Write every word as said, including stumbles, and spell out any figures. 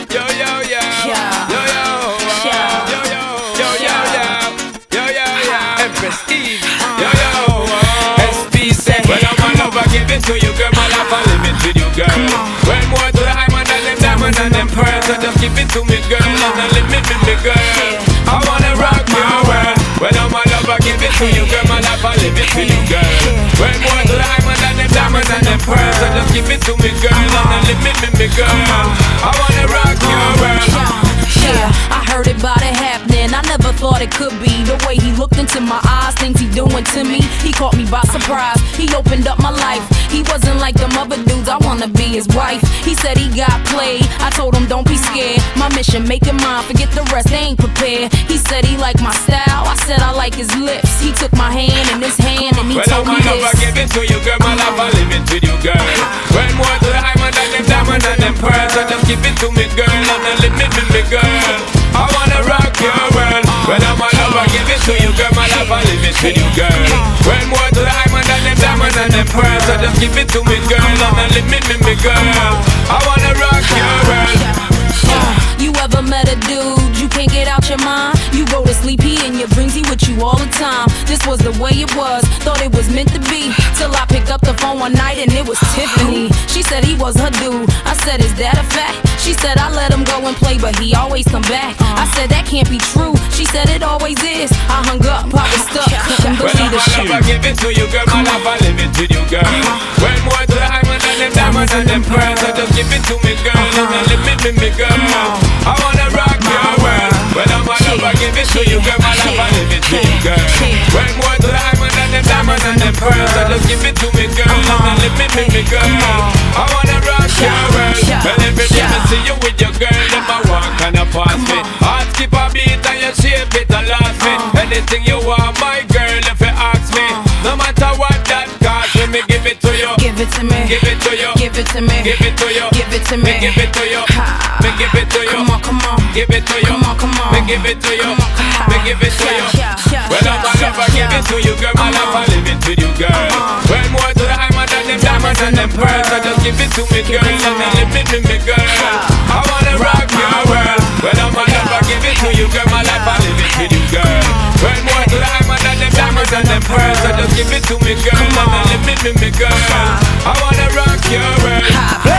Yo, yo, yo. Yo, yo. Yo, yo. Yo, yo, yo. Yo, yo, yo. Empress Eve. Yo, yo. S P say, well, I'm a lover, give it to you, girl. My life, I live it with you, girl. When more to the diamond and them diamonds and them pearls, so just give it to me, girl. And then limit me, me, girl. I wanna rock your world. When I'm a lover, give it to you, girl. My life, I live it with you, girl. When more to the diamond and them diamonds and them pearls, so just give it to me, girl. And then limit me, me, girl. I wanna rock your world. Yeah, I heard about it happening. I never thought it could be. The way he looked into my eyes, things he doing to me. He caught me by surprise. He opened up my life. He wasn't like them other dudes. I wanna be his wife. He said he got played. I told him don't be scared. My mission, make him mine. Forget the rest, they ain't prepared. He said he liked my style. I said I like his lips. He took my hand in his hand and he well, told me this. Well, I'm give it to you, girl. My life, I live it with you, girl. When more to the diamond and them diamonds and them pearls, so just give it to me, girl. And then limit me, me, girl. I wanna rock your world. When I'm a lover, give it to you, girl. My life, I live it with you, girl. When more to the diamond and them diamonds and them pearls, so just give it to me, girl. And then limit me, me, girl. I wanna rock your world. You ever met a dude you can't get out your mind? You go to sleep, he in your dreams, he with you all the time. This was the way it was, thought it was meant to be. Till I picked up the phone one night and it was Tiffany. She said he was her dude. I said, is that a fact? She said I let him go and play, but he always come back. I said that can't be true. She said it always is. I hung up, I was stuck, couldn't believe the shit. When I give it to you, girl, my life, I live it with you, girl. When more to the diamond and them diamonds and them pearls, so just give it to me, girl. And then limit me, me, girl. I wanna rock your world. When I'm a lover, give it to you, girl. My life, I live it with you, girl. When more to the diamond and them diamonds and them pearls, so just give it to me, girl. And then limit me, me, girl. I wanna rock your world. Well, every day I see you with your girl, then I walk and I pass me. Heart skip a beat and you shape it and last me. Anything you want, my girl, if you ask me. No matter what that cost me, me give it to you. Give it to me. Give it to you. Give it to me. Give it to you. Give it to me. Me give it to you. Me give it to you. Come on, come on. Give it to you. Come on, come on. Me give it to you. Me give it to you. When I'm a lover, give it to you, girl. My life, I live it with you, girl. When more to the diamond and them diamonds and them pearls, so just give it to me, girl. And then limit me, me, girl. I wanna rock your world. When I'm a lover, give it to you, girl. My life, I live it with you, girl. When more to the diamond and them diamonds and them pearls, so just give it to me, girl. And then limit me, me, girl. I wanna rock your world.